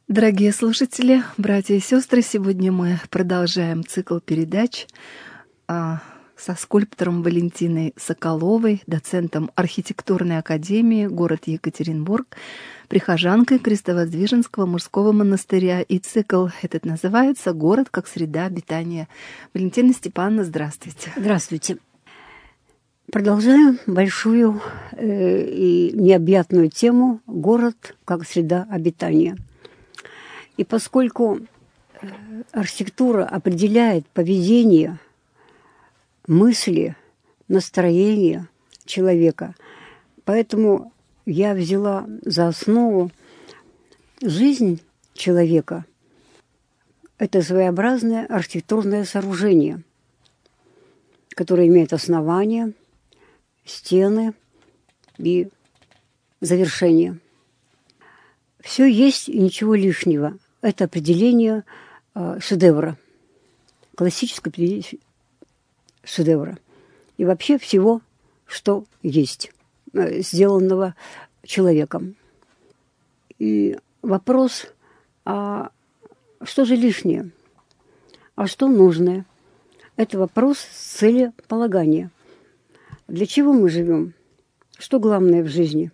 Дорогие слушатели, братья и сестры, сегодня мы продолжаем цикл передач со скульптором Валентиной Соколовой, доцентом архитектурной академии, город Екатеринбург, прихожанкой Крестовоздвиженского мужского монастыря. И цикл этот называется «Город как среда обитания». Валентина Степановна, здравствуйте. Здравствуйте. Продолжаем большую и необъятную тему «Город как среда обитания». И поскольку архитектура определяет поведение, мысли, настроение человека, поэтому я взяла за основу жизнь человека. Это своеобразное архитектурное сооружение, которое имеет основание, стены и завершение. Все есть и ничего лишнего. Это определение шедевра, классическое определение шедевра. И вообще всего, что есть, сделанного человеком. И вопрос, а что же лишнее? А что нужное? Это вопрос целеполагания. Для чего мы живем? Что главное в жизни?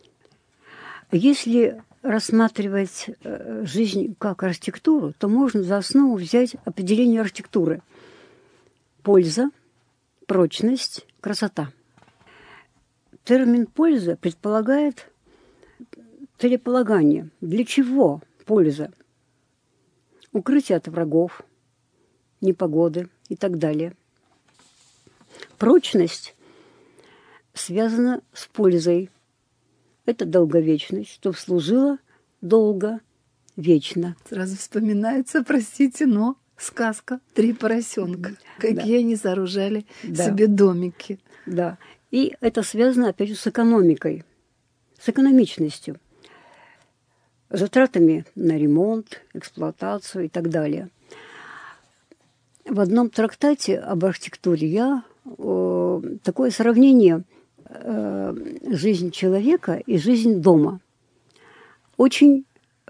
Если рассматривать жизнь как архитектуру, то можно за основу взять определение архитектуры. Польза, прочность, красота. Термин «польза» предполагает целеполагание. Для чего польза? Укрытие от врагов, непогоды и так далее. Прочность связана с пользой. Это долговечность, чтобы служила долго, вечно. Сразу вспоминается, простите, но сказка «Три поросенка». Какие они сооружали себе домики. Да. И это связано, опять же, с экономикой, с экономичностью, затратами на ремонт, эксплуатацию и так далее. В одном трактате об архитектуре я такое сравнение жизнь человека и жизнь дома. Очень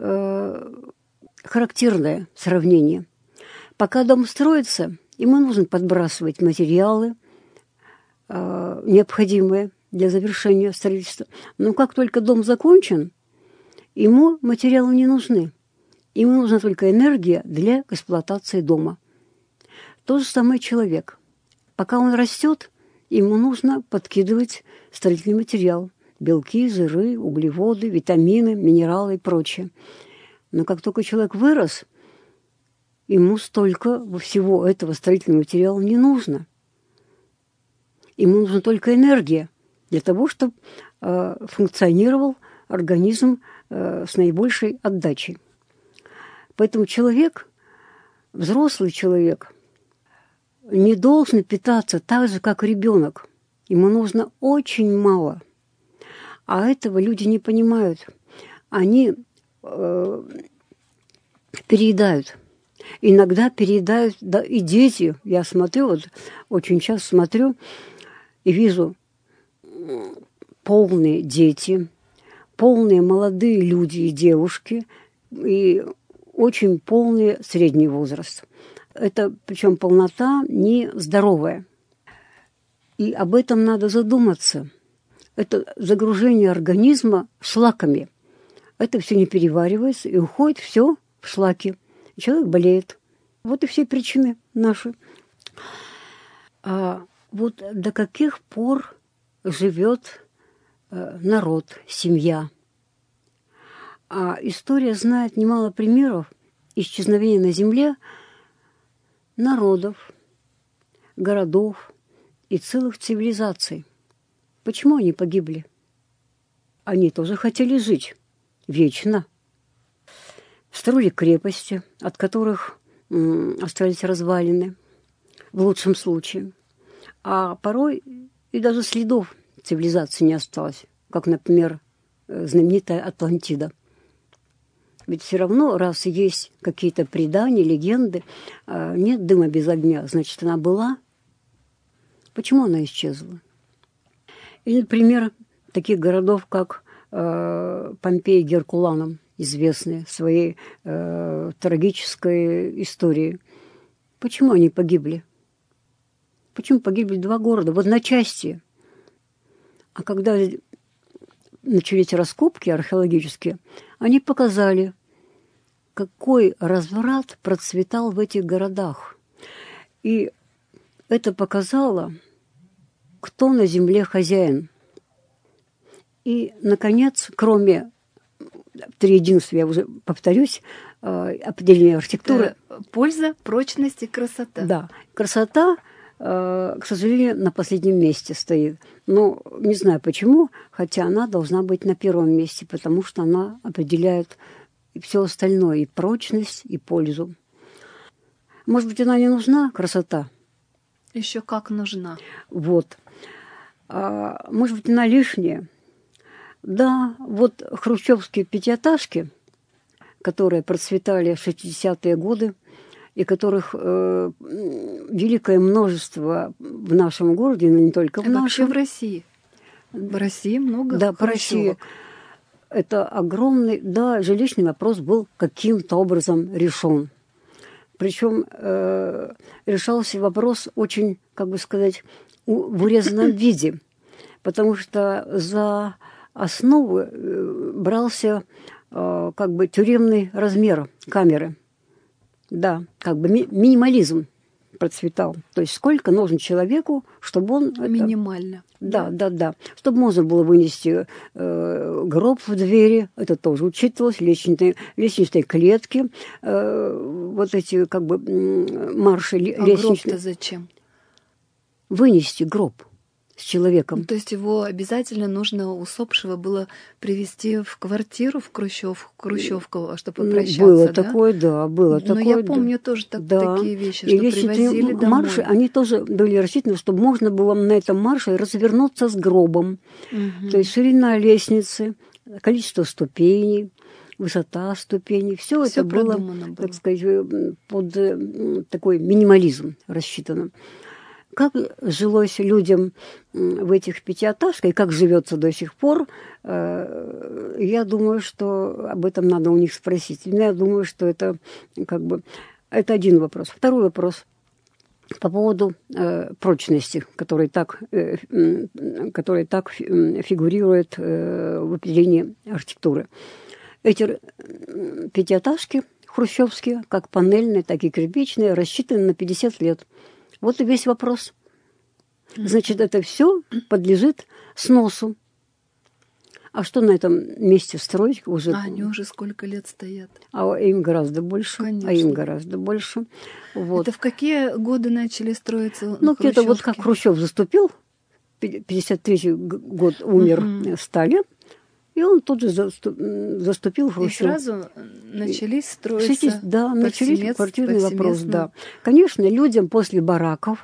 характерное сравнение. Пока дом строится, ему нужно подбрасывать материалы, необходимые для завершения строительства. Но как только дом закончен, ему материалы не нужны. Ему нужна только энергия для эксплуатации дома. То же самое человек. Пока он растет, ему нужно подкидывать строительный материал. Белки, жиры, углеводы, витамины, минералы и прочее. Но как только человек вырос, ему столько всего этого строительного материала не нужно. Ему нужна только энергия для того, чтобы функционировал организм с наибольшей отдачей. Поэтому человек, взрослый человек, не должен питаться так же, как ребенок. Ему нужно очень мало. А этого люди не понимают. Они переедают. Иногда переедают, да, и дети. Я смотрю, вот очень часто смотрю и вижу полные дети, полные молодые люди и девушки, и очень полный средний возраст. Это, причем, полнота нездоровая. И об этом надо задуматься. Это загружение организма шлаками. Это все не переваривается, и уходит все в шлаки. И человек болеет. Вот и все причины наши. А вот до каких пор живет народ, семья? А история знает немало примеров исчезновения на земле народов, городов и целых цивилизаций. Почему они погибли? Они тоже хотели жить вечно. Строили крепости, от которых остались развалины, в лучшем случае. А порой и даже следов цивилизации не осталось, как, например, знаменитая Атлантида. Ведь все равно, раз есть какие-то предания, легенды, нет дыма без огня, значит, она была. Почему она исчезла? Или, например, таких городов, как Помпеи, Геркуланум, известные своей трагической историей. Почему они погибли? Почему погибли 2 города в одночасье? А когда начались раскопки археологические, они показали, какой разврат процветал в этих городах. И это показало, кто на земле хозяин. И, наконец, кроме триединства, я уже повторюсь, определение архитектуры. Польза, прочность и красота. Да, красота, к сожалению, на последнем месте стоит. Но не знаю почему, хотя она должна быть на первом месте, потому что она определяет все остальное, и прочность, и пользу. Может быть, она не нужна, красота? Еще как нужна. Вот. Может быть, она лишняя? Да, вот хрущевские пятиэтажки, которые процветали в 60-е годы, и которых великое множество в нашем городе, но не только в нашем. Вообще в России. В России много да, по России. Это огромный, да, жилищный вопрос был каким-то образом решен. Причем решался вопрос очень, как бы сказать, в урезанном виде, потому что за основу брался как бы тюремный размер камеры. Да, как бы минимализм процветал. То есть сколько нужно человеку, чтобы он... Минимально. Да. Чтобы можно было вынести гроб в двери, это тоже учитывалось, лестничные клетки, вот эти как бы марши лестничные. А гроб-то зачем? Вынести гроб с человеком. То есть его обязательно нужно усопшего было привезти в квартиру, в Хрущевку, чтобы попрощаться, было да? Такое, да, было такое. Но я помню тоже такие вещи, что привозили домой. Марши, они тоже были рассчитаны, чтобы можно было на этом марше развернуться с гробом. То есть ширина лестницы, количество ступеней, высота ступеней, все это было, так сказать, под такой минимализм рассчитано. Как жилось людям в этих пятиэтажках, и как живется до сих пор, я думаю, что об этом надо у них спросить. Я думаю, что это как бы это один вопрос. Второй вопрос по поводу прочности, которая так фигурирует в определении архитектуры. Эти пятиэтажки хрущевские, как панельные, так и кирпичные, рассчитаны на 50 лет. Вот и весь вопрос. Значит, это все подлежит сносу. А что на этом месте строить уже? Они уже сколько лет стоят? А им гораздо больше. Конечно. Вот. Это в какие годы начали строиться? Ну, где-то вот как Хрущев заступил, 53-й год умер Сталин, и он тут же заступил в Хрущев. И сразу начались строиться начались квартирный вопрос, да. Конечно, людям после бараков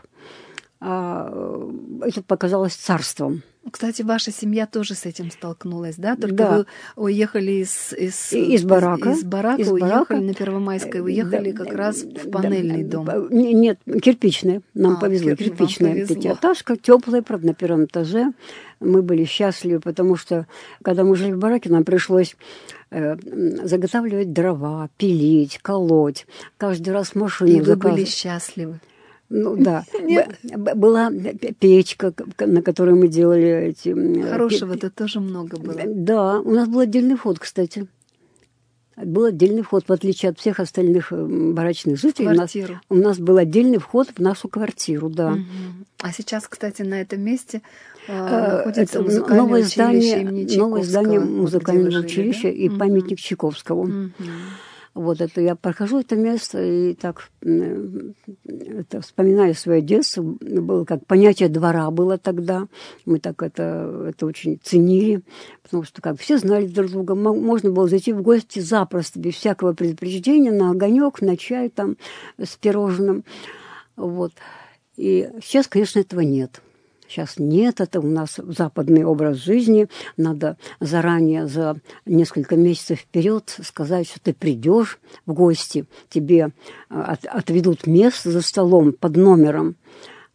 это показалось царством. Кстати, ваша семья тоже с этим столкнулась, да? Только вы уехали из барака, уехали на Первомайское, уехали как раз в панельный дом. Нет, кирпичная. Нам повезло. Кирпичная пятиэтажка, теплая, правда, на первом этаже. Мы были счастливы, потому что, когда мы жили в бараке, нам пришлось заготавливать дрова, пилить, колоть. Каждый раз машину заказывать. И вы были счастливы. Ну да, была печка, на которой мы делали эти... Хорошего-то тоже много было. Да, у нас был отдельный вход, кстати. Был отдельный вход, в отличие от всех остальных барачных жителей. У нас был отдельный вход в нашу квартиру, да. Угу. А сейчас, кстати, на этом месте находится музыкальное училище имени Чайковского. Новое здание музыкального училища, да? И памятник Чайковскому. Угу. Вот это я прохожу это место и так вспоминаю свое детство. Было как понятие двора было тогда. Мы так это очень ценили, потому что как все знали друг друга. Можно было зайти в гости запросто, без всякого предупреждения, на огонек, на чай там с пирожным. Вот. И сейчас, конечно, этого нет. Сейчас нет, это у нас западный образ жизни. Надо заранее, за несколько месяцев вперед сказать, что ты придешь в гости, тебе отведут место за столом под номером.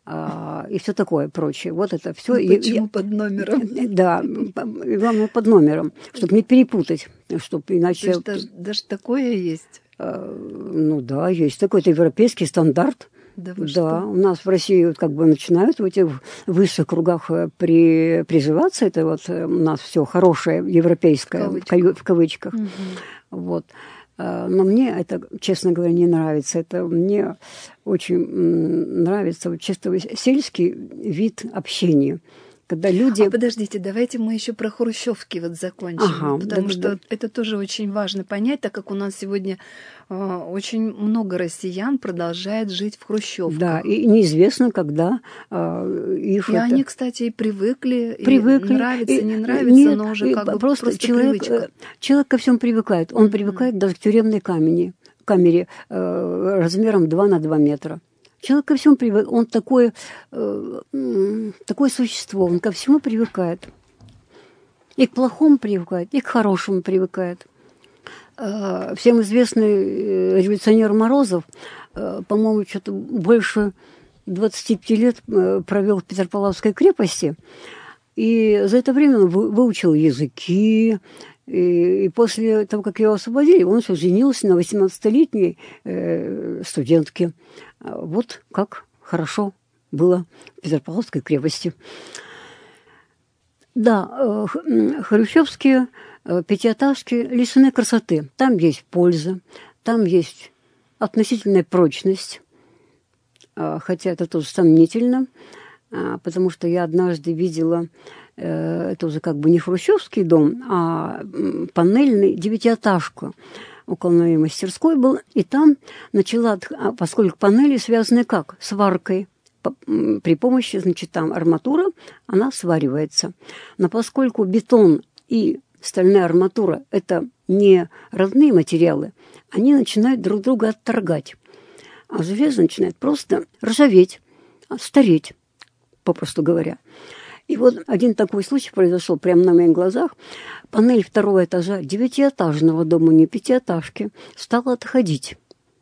и все такое прочее. Вот это все. Ну, почему под номером? Да, и главное под номером, чтобы не перепутать, чтобы иначе... Даже такое есть? Ну да, есть такой, это европейский стандарт. Да, у нас в России как бы начинают в этих высших кругах приживаться. Это вот у нас все хорошее, европейское, в кавычках. Угу. Вот. Но мне это, честно говоря, не нравится. Это мне очень нравится чисто сельский вид общения. Когда люди... подождите, давайте мы еще про хрущевки вот закончим, потому что это тоже очень важно понять, так как у нас сегодня очень много россиян продолжает жить в хрущевках. Да, и неизвестно, когда их... И они, кстати, и привыкли. И нравится, не нравится, но уже как бы просто привычка. Человек ко всему привыкает. Он привыкает даже к тюремной камере размером 2 на 2 метра. Человек ко всему привыкает, он такое существо, он ко всему привыкает. И к плохому привыкает, и к хорошему привыкает. Всем известный революционер Морозов, по-моему, что-то больше 25 лет провел в Петропавловской крепости, и за это время он выучил языки, и после того, как его освободили, он все женился на 18-летней студентке. Вот как хорошо было в Петропавловской крепости. Да, хрущевские пятиэтажки лишены красоты. Там есть польза, там есть относительная прочность, хотя это тоже сомнительно, потому что я однажды видела, это уже как бы не хрущевский дом, а панельный девятиэтажку. Около моей мастерской был, и там начала, поскольку панели связаны как? Сваркой. При помощи, значит, там арматура, она сваривается. Но поскольку бетон и стальная арматура – это не родные материалы, они начинают друг друга отторгать. А железо начинает просто ржаветь, стареть, попросту говоря. И вот один такой случай произошел прямо на моих глазах. Панель второго этажа девятиэтажного дома, не пятиэтажки, стала отходить.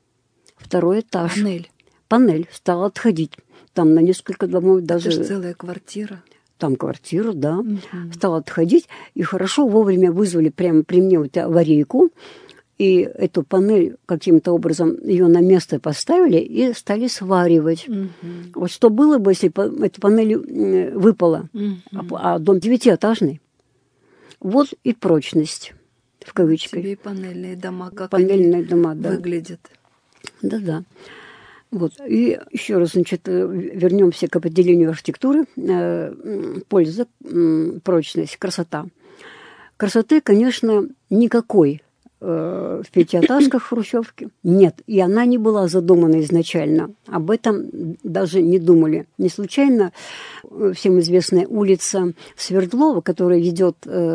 Второй этаж. Панель стала отходить. Там на несколько домов даже... Это же целая квартира. Там квартира, да. Стала отходить. И хорошо вовремя вызвали прямо при мне вот аварийку. И эту панель каким-то образом ее на место поставили и стали сваривать. Вот что было бы, если эта панель выпала, а дом девятиэтажный? Вот и прочность, в кавычках. Тебе и панельные дома, как панельные дома, да. Выглядят. Да-да. Вот. И еще раз, значит, вернемся к определению архитектуры. Польза, прочность, красота. Красоты, конечно, никакой в пятиэтажках хрущевки нет. И она не была задумана изначально. Об этом даже не думали. Не случайно всем известная улица Свердлова, которая ведет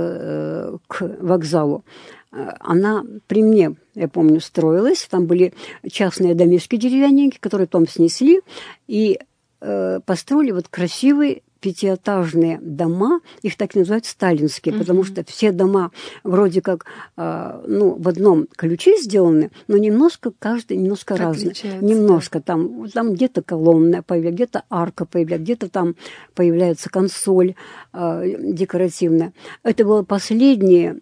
к вокзалу, она при мне, я помню, строилась. Там были частные домишки деревянненькие, которые потом снесли и построили вот красивые пятиэтажные дома, их так называют сталинские, потому что все дома вроде как в одном ключе сделаны, но немножко, каждый немножко разный. Немножко да. Там где-то колонна появляется, где-то арка появляется, где-то там появляется консоль декоративная. Это были последние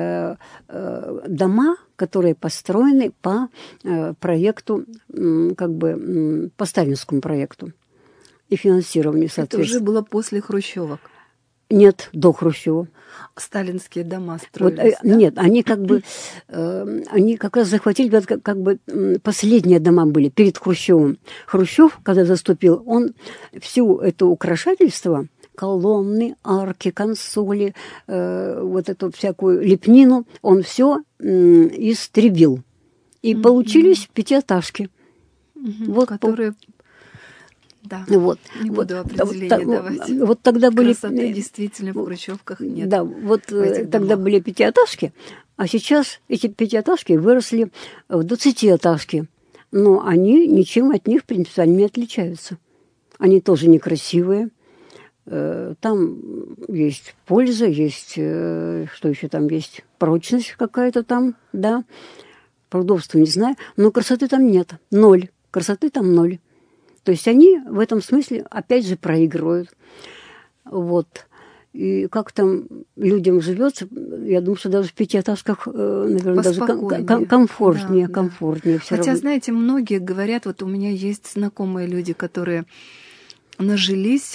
дома, которые построены по проекту, как бы по сталинскому проекту. И финансирование, соответственно. Это уже было после хрущевок? Нет, до Хрущева. Сталинские дома строились, вот, да? Нет, они как бы, они как раз захватили, как бы последние дома были перед Хрущевым. Хрущев, когда заступил, он всю это украшательство, колонны, арки, консоли, вот эту всякую лепнину, он все истребил. И получились пятиэтажки. Вот, которые... Да, вот. Не буду определение давать. Вот тогда были... Красоты действительно в хрущевках нет. Да, вот тогда были пятиэтажки, а сейчас эти пятиэтажки выросли в 20-этажки. Но они ничем от них принципиально не отличаются. Они тоже некрасивые. Там есть польза, есть... Что еще там есть? Прочность какая-то там, да. Про удобство не знаю. Но красоты там нет. Ноль. Красоты там ноль. То есть они в этом смысле опять же проигрывают. Вот. И как там людям живется, я думаю, что даже в пятиэтажках, наверное, даже комфортнее, да. комфортнее все равно. Хотя, знаете, многие говорят, вот у меня есть знакомые люди, которые нажились,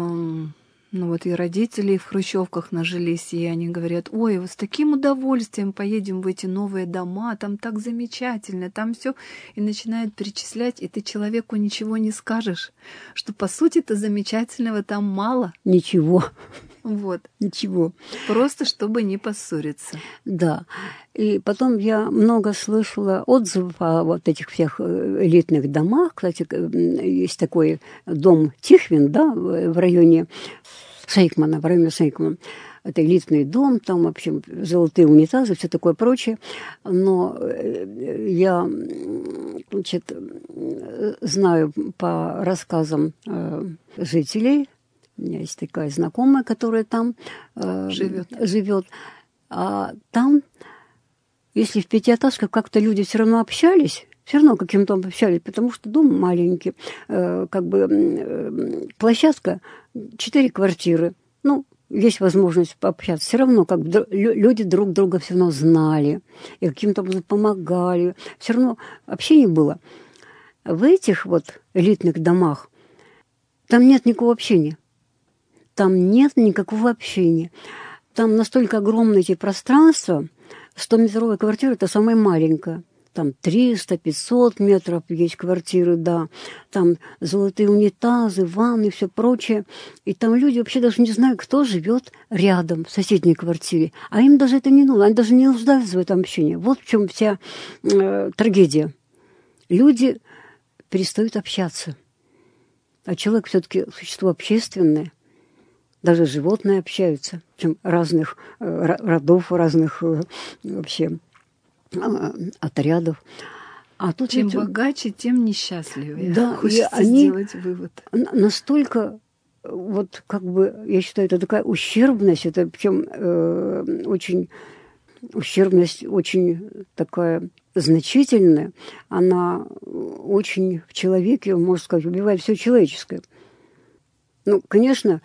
ну вот и родители в хрущевках нажились, и они говорят: ой, вот с таким удовольствием поедем в эти новые дома, там так замечательно, там все, и начинают перечислять, и ты человеку ничего не скажешь, что по сути-то замечательного там мало. Ничего. Вот. Ничего. Просто чтобы не поссориться. Да. И потом я много слышала отзывов о вот этих всех элитных домах. Кстати, есть такой дом Тихвин, да, в районе Шейкмана, в районе Шейкмана. Это элитный дом, там, в общем, золотые унитазы, все такое прочее. Но я, значит, знаю по рассказам жителей, у меня есть такая знакомая, которая там живет. А там, если в пятиэтажках как-то люди все равно общались, все равно каким-то общались, потому что дом маленький, как бы площадка, 4 квартиры. Ну, есть возможность пообщаться. Все равно как бы люди друг друга все равно знали и каким-то образом помогали. Все равно общение было. В этих вот элитных домах там нет никакого общения. Там нет никакого общения. Там настолько огромные эти пространства, 100-метровая квартира – это самая маленькая. Там 300-500 метров есть квартиры, да. Там золотые унитазы, ванны и все прочее. И там люди вообще даже не знают, кто живет рядом, в соседней квартире. А им даже это не нужно, они даже не нуждаются в этом общении. Вот в чем вся трагедия. Люди перестают общаться. А человек все-таки существо общественное. Даже животные общаются, причем разных родов, разных вообще отрядов. А тут чем богаче, тем несчастливее. Да, хочется сделать вывод. Настолько, вот как бы, я считаю, это такая ущербность, это причем очень ущербность очень такая значительная, она очень в человеке, можно сказать, убивает все человеческое. Ну, конечно,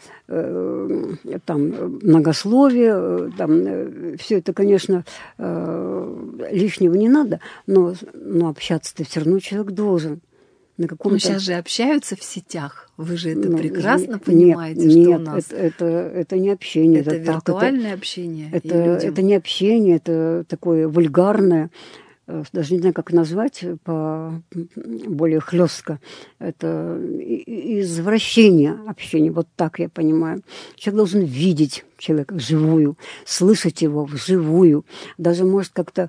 там многословие, там все это, конечно, лишнего не надо, но общаться-то все равно человек должен. Ну, сейчас же общаются в сетях. Вы же это прекрасно понимаете, что у нас... это не общение. Это виртуальное общение. Это не общение, это такое вульгарное. Даже не знаю, как назвать более хлестко. Это извращение общения. Вот так я понимаю. Человек должен видеть человека вживую, слышать его вживую. Даже может как-то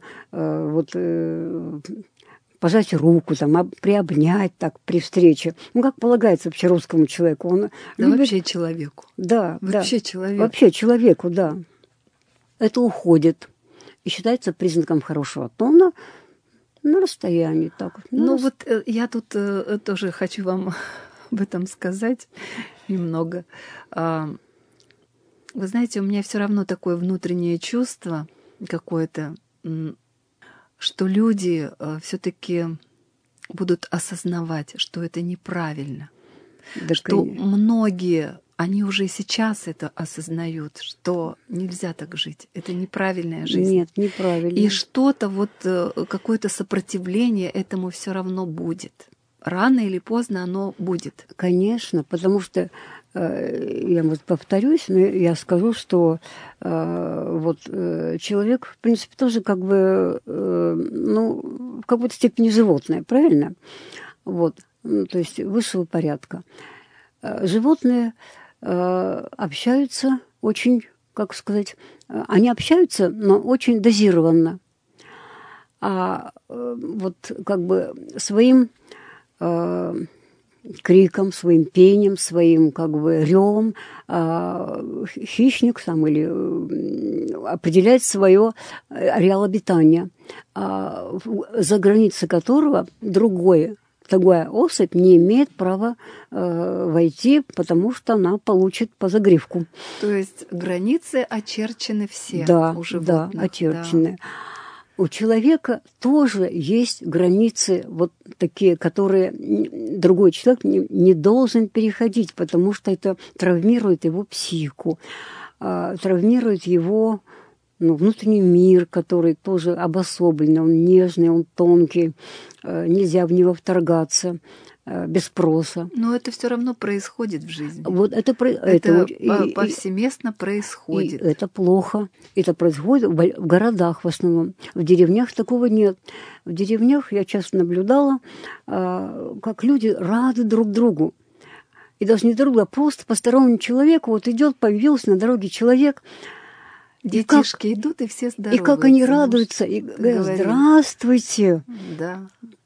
пожать руку, там, приобнять так при встрече. Ну, как полагается вообще русскому человеку. Он любит... вообще человеку. Да, вообще человеку. Вообще человеку, да. Это уходит. И считается признаком хорошего тона на расстоянии. Так. Вот я тут тоже хочу вам об этом сказать немного. Вы знаете, у меня все равно такое внутреннее чувство какое-то, что люди все-таки будут осознавать, что это неправильно. Да, что многие... Они уже сейчас это осознают, что нельзя так жить. Это неправильная жизнь. Нет, неправильно. И что-то какое-то сопротивление этому все равно будет. Рано или поздно оно будет. Конечно, потому что, я, может, повторюсь, но я скажу, что человек, в принципе, тоже как бы, в какой-то степени животное, правильно? То есть высшего порядка. Животные общаются очень, как сказать, они общаются, но очень дозированно. А как бы своим криком, своим пением, своим как бы ревом хищник сам или определяет свое ареал обитания, за границы которого другая особь не имеет права войти, потому что она получит по загривку. То есть границы очерчены все да, у животных. Да, очерчены. у человека тоже есть границы вот такие, которые другой человек не должен переходить, потому что это травмирует его психику, травмирует его внутренний мир, который тоже обособленный, он нежный, он тонкий, нельзя в него вторгаться без спроса. Но это все равно происходит в жизни. Вот это повсеместно происходит. И это плохо. Это происходит в городах в основном. В деревнях такого нет. В деревнях я часто наблюдала, как люди рады друг другу. И даже не друг другу, а просто постороннему человеку. Вот идет, появился на дороге человек. Детишки идут, и все здороваются. И как они радуются, и говорят: здравствуйте. Да.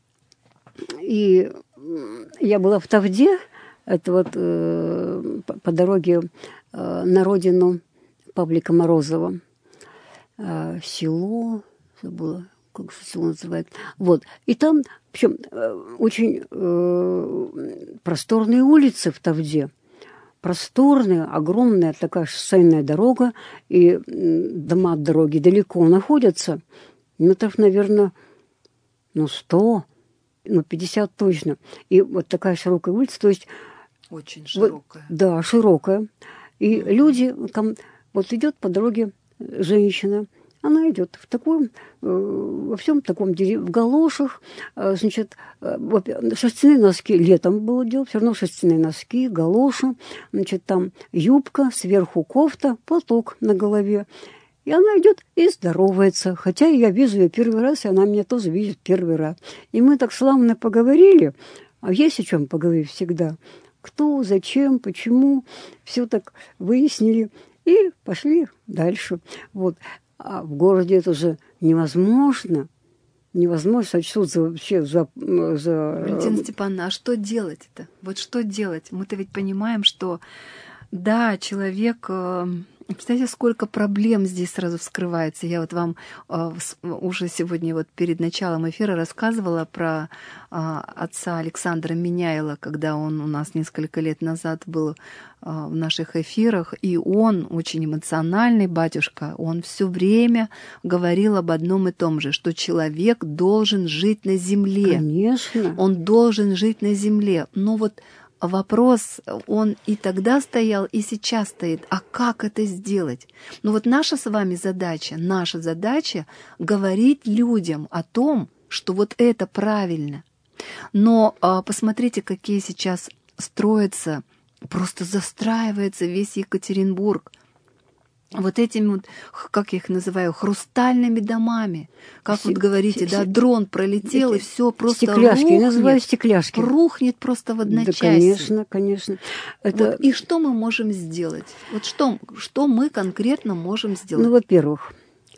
И я была в Тавде, это вот по дороге на родину Павлика Морозова. Село, забыла, как же село называется. Вот. И там, причем, очень просторные улицы в Тавде. Просторная, огромная такая шоссейная дорога, и дома от дороги далеко находятся, метров, наверное, 100, 50 точно. И вот такая широкая улица, то есть... Очень широкая. Вот, да, широкая. И люди, там, вот идет по дороге женщина, она идет в таком, во всем таком в галошах, значит, шерстяные носки, летом было дело, все равно шерстяные носки, галоши, значит, там юбка, сверху кофта, платок на голове. И она идет и здоровается, хотя я вижу ее первый раз, и она меня тоже видит первый раз. И мы так славно поговорили, а есть о чем поговорить всегда. Кто, зачем, почему, все так выяснили и пошли дальше. Вот. А в городе это же невозможно. Невозможно сочтутся вообще за... Валентина Степановна, а что делать-то? Вот что делать? Мы-то ведь понимаем, что да, человек... Представляете, сколько проблем здесь сразу вскрывается. Я вот вам уже сегодня вот перед началом эфира рассказывала про отца Александра Меняйла, когда он у нас несколько лет назад был в наших эфирах, и он очень эмоциональный батюшка, он все время говорил об одном и том же, что человек должен жить на земле. Конечно. Он должен жить на земле. Но вот вопрос, он и тогда стоял, и сейчас стоит. А как это сделать? Ну вот наша с вами задача говорить людям о том, что вот это правильно. Но посмотрите, какие сейчас строятся, просто застраивается весь Екатеринбург. Вот этими вот, как я их называю, хрустальными домами. Как вот говорите, да, дрон пролетел, и все просто стекляшки, рухнет. Я называю стекляшки. Рухнет просто в одночасье. Да, конечно, конечно. Это... Вот, и что мы можем сделать? Вот что мы конкретно можем сделать? Ну, во-первых,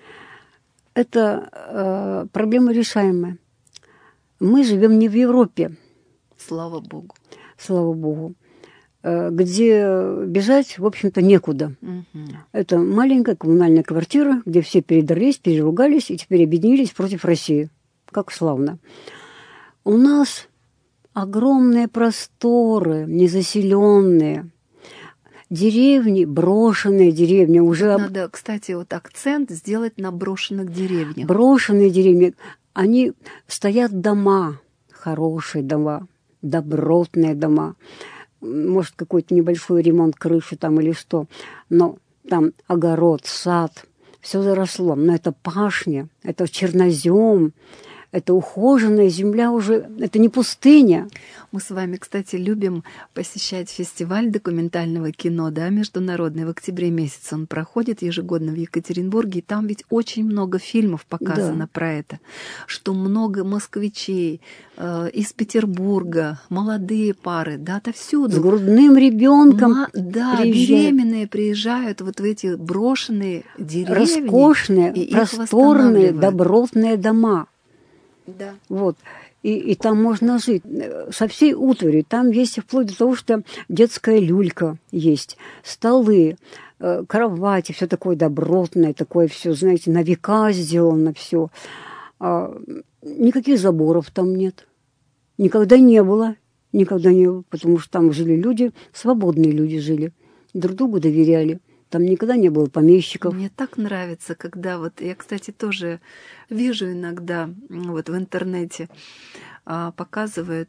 это проблема решаемая. Мы живем не в Европе. Слава Богу. Слава Богу. Где бежать, в общем-то, некуда. Угу. Это маленькая коммунальная квартира, где все передрались, переругались и теперь объединились против России. Как славно. У нас огромные просторы, незаселенные, деревни, брошенные деревни. Уже... Надо, кстати, вот акцент сделать на брошенных деревнях. Брошенные деревни. Они стоят дома, хорошие дома, добротные дома. Может, какой-то небольшой ремонт крыши там или что, но там огород, сад, все заросло. Но это пашня, это чернозем, это ухоженная земля уже, это не пустыня. Мы с вами, кстати, любим посещать фестиваль документального кино, да, международный. В октябре месяце он проходит ежегодно в Екатеринбурге, и там ведь очень много фильмов показано про это, что много москвичей из Петербурга, молодые пары, да, отовсюду. С грудным ребенком беременные приезжают вот в эти брошенные деревни. Роскошные, просторные, добротные дома. Да. Вот. И там можно жить со всей утварью. Там есть вплоть до того, что детская люлька есть, столы, кровати, все такое добротное, такое все, знаете, на века сделано все. Никаких заборов там нет. Никогда не было, потому что там жили люди, свободные люди жили, друг другу доверяли. Там никогда не было помещиков. Мне так нравится, когда вот я, кстати, тоже вижу иногда вот в интернете показывают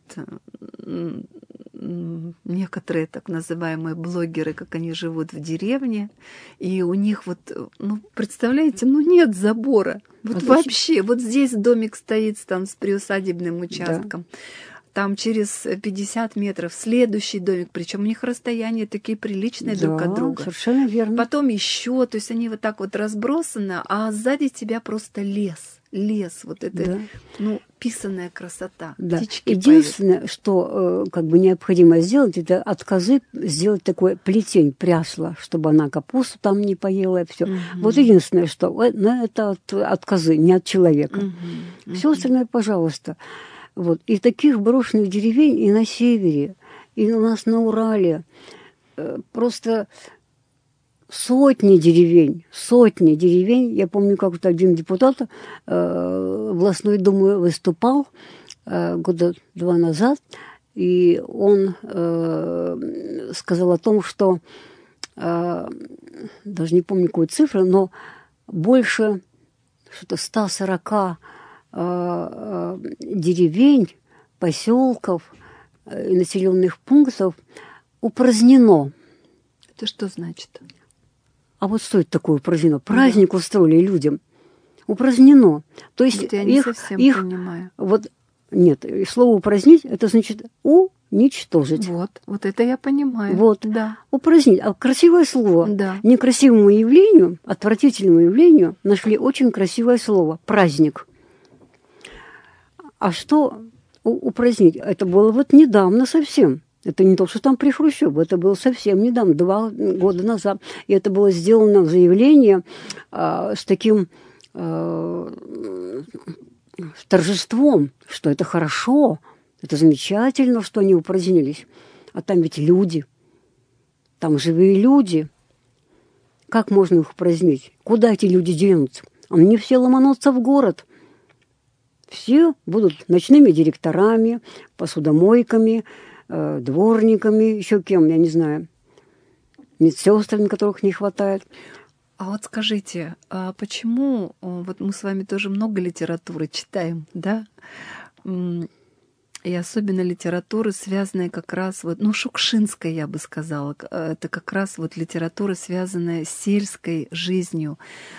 некоторые так называемые блогеры, как они живут в деревне, и у них вот, ну, представляете, ну нет забора. Вот вообще, вот здесь домик стоит там с приусадебным участком. Да. Там через 50 метров следующий домик, причем у них расстояния такие приличные друг от друга. Совершенно верно. Потом еще, то есть они вот так вот разбросаны, а сзади тебя просто лес. Лес, вот это, да. Ну, писаная красота. Да. Единственное, поют. Что как бы необходимо сделать, это от козы сделать такой плетень, прясло, чтобы она капусту там не поела и все. Вот единственное, что это от козы, не от человека. Все остальное, пожалуйста. Вот. И таких брошенных деревень и на севере, и у нас на Урале просто сотни деревень. Я помню, как вот один депутат в областной думе выступал года 2 назад, и он сказал о том, что, даже не помню какую цифру, но больше что-то 140 деревень, поселков и населенных пунктов упразднено. Это что значит? А вот что это такое упразднено? Праздник устроили людям. Упразднено. То есть вот я не совсем понимаю. Вот, нет, слово упразднить, это значит уничтожить. Вот это я понимаю. Вот, да. Упразднить. А красивое слово. Да. Некрасивому явлению, отвратительному явлению нашли очень красивое слово. Праздник. А что упразднить? Это было вот недавно совсем. Это не то, что там при Хрущеве, это было совсем недавно, 2 года назад. И это было сделано заявление с таким торжеством, что это хорошо, это замечательно, что они упразднились. А там ведь люди, там живые люди. Как можно их упразднить? Куда эти люди денутся? Они все ломанутся в город. Все будут ночными директорами, посудомойками, дворниками, еще кем, я не знаю, медсестрами, которых не хватает. А вот скажите, а почему, вот мы с вами тоже много литературы читаем, да? И особенно литературы, связанные как раз, вот, ну, шукшинская, я бы сказала, это как раз вот литература, связанная с сельской жизнью.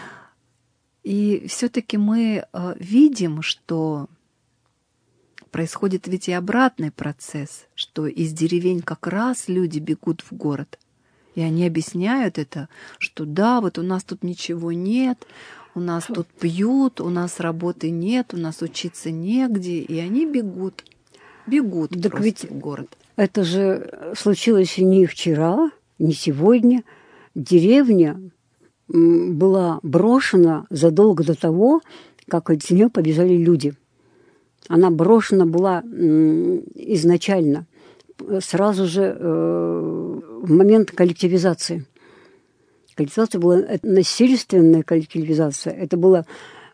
И все-таки мы видим, что происходит ведь и обратный процесс, что из деревень как раз люди бегут в город. И они объясняют это, что да, вот у нас тут ничего нет, у нас тут пьют, у нас работы нет, у нас учиться негде, и они бегут так просто ведь в город. Это же случилось не вчера, не сегодня. Деревня была брошена задолго до того, как от нее побежали люди. Она брошена была изначально, сразу же в момент коллективизации. Коллективизация была насильственная коллективизация. Это было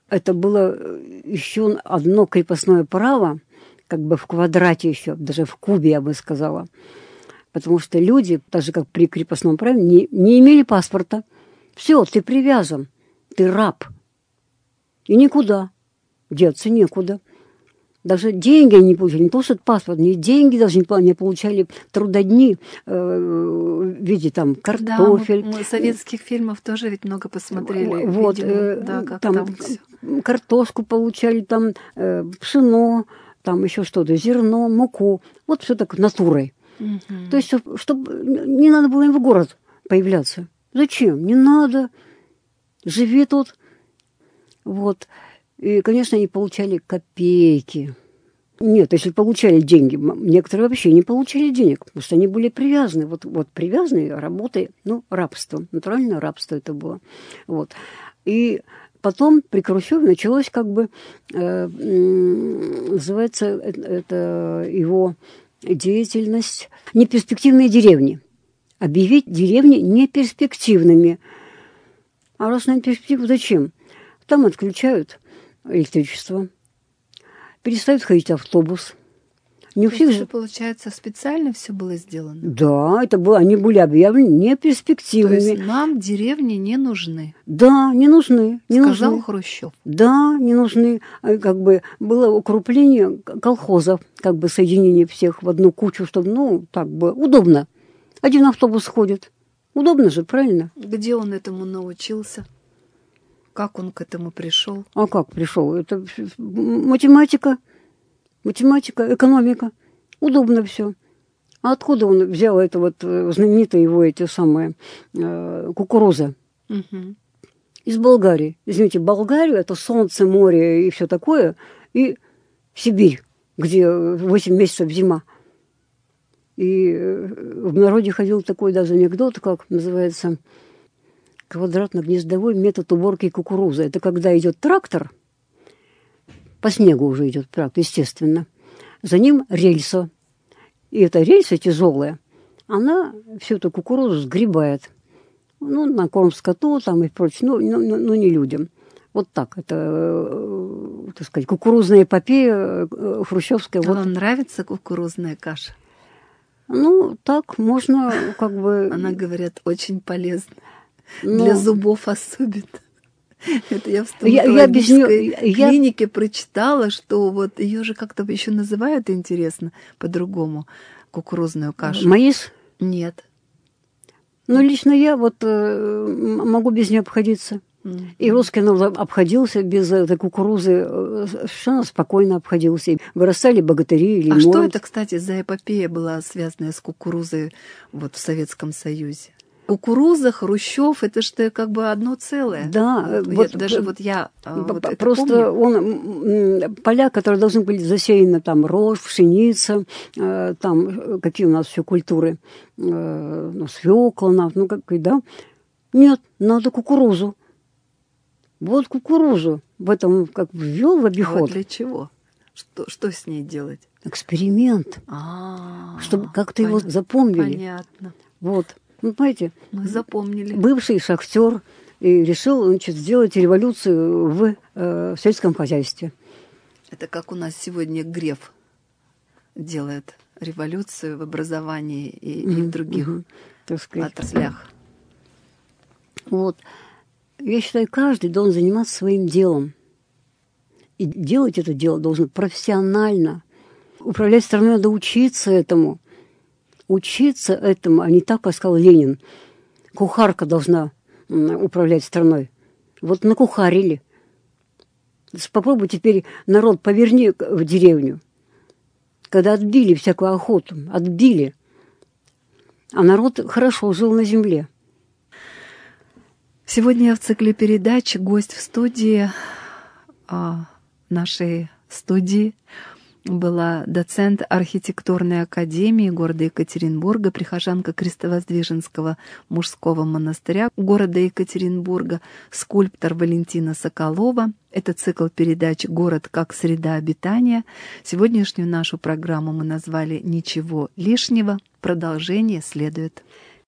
еще одно крепостное право, как бы в квадрате еще, даже в кубе, я бы сказала. Потому что люди, так же как при крепостном праве, не имели паспорта. Все, ты привязан, ты раб. И никуда деться некуда. Даже деньги они не получали, не то что паспорт, ни деньги даже не получали, трудодни в виде там картофель. Да, мы советских фильмов тоже ведь много посмотрели. Вот, видимо, да, как там картошку получали, там пшено, там еще что-то, зерно, муку. Вот все так натурой. Угу. То есть, чтобы не надо было им в город появляться. Зачем? Не надо. Живи тут. Вот. И, конечно, они получали копейки. Нет, если получали деньги, некоторые вообще не получали денег, потому что они были привязаны. Вот привязаны работой, ну, рабство, натуральное рабство это было. Вот. И потом при Хрущеве началось как бы, называется это его деятельность, неперспективные деревни. Объявить деревни неперспективными. А раз на перспективу, зачем? Там отключают электричество, перестает ходить автобус, Не у То всех есть же... это, получается, специально все было сделано? Да, это было, они были объявлены То неперспективными. есть нам деревни не нужны, Да, не нужны, не сказал нужны. Хрущев. Да, не нужны. Как бы было укрепление колхозов, как бы соединение всех в одну кучу, чтобы, ну, так бы удобно. Один автобус ходит. Удобно же, правильно? Где он этому научился? Как он к этому пришел? А как пришел? Это математика, экономика. Удобно все. А откуда он взял это вот знаменитые его эти самые кукуруза? Угу. Из Болгарии. Извините, Болгария – это солнце, море и все такое, и Сибирь, где 8 месяцев зима. И в народе ходил такой даже анекдот, как называется, квадратно-гнездовой метод уборки кукурузы. Это когда идет трактор, по снегу уже идет трактор, естественно, за ним рельса. И эта рельса тяжелая, она всю эту кукурузу сгребает. Ну, на корм скоту там и прочее, ну, не людям. Вот так, это, так сказать, кукурузная эпопея хрущевская. А вот. вам нравится кукурузная каша? Ну, так можно как бы... Она, говорят, очень полезна. Для зубов особенно. Это я в стоматологической клинике прочитала, что вот ее же как-то еще называют, интересно, по-другому, кукурузную кашу. Маис? Нет. Ну, лично я вот могу без нее обходиться. И русский народ обходился без этой кукурузы, совершенно спокойно обходился. Вырастали богатыри, лимон. А что это, кстати, за эпопея была связанная с кукурузой вот в Советском Союзе? Кукуруза, Хрущев, это же как бы одно целое. Да. Просто он поля, которые должны были засеяны, там рожь, пшеница, там какие у нас все культуры, свекла, ну как, да. Нет, надо кукурузу. Вот кукурузу в этом как ввел в обиход. Вот для чего? Что с ней делать? Эксперимент. Чтобы как-то его запомнили. Понятно. Вот. Ну, знаете, мы запомнили. Бывший шахтер и решил, значит, сделать революцию в сельском хозяйстве. Это как у нас сегодня Греф делает революцию в образовании и в других отраслях. Вот. Я считаю, каждый должен заниматься своим делом. И делать это дело должен профессионально. Управлять страной надо учиться этому. Учиться этому, а не так, как сказал Ленин. Кухарка должна управлять страной. Вот накухарили. Попробуй теперь, народ, поверни в деревню. Когда отбили всякую охоту, отбили. А народ хорошо жил на земле. Сегодня в цикле передач гость в студии, нашей студии, была доцент архитектурной академии города Екатеринбурга, прихожанка Крестовоздвиженского мужского монастыря города Екатеринбурга, скульптор Валентина Соколова. Это цикл передач «Город как среда обитания». Сегодняшнюю нашу программу мы назвали «Ничего лишнего». Продолжение следует.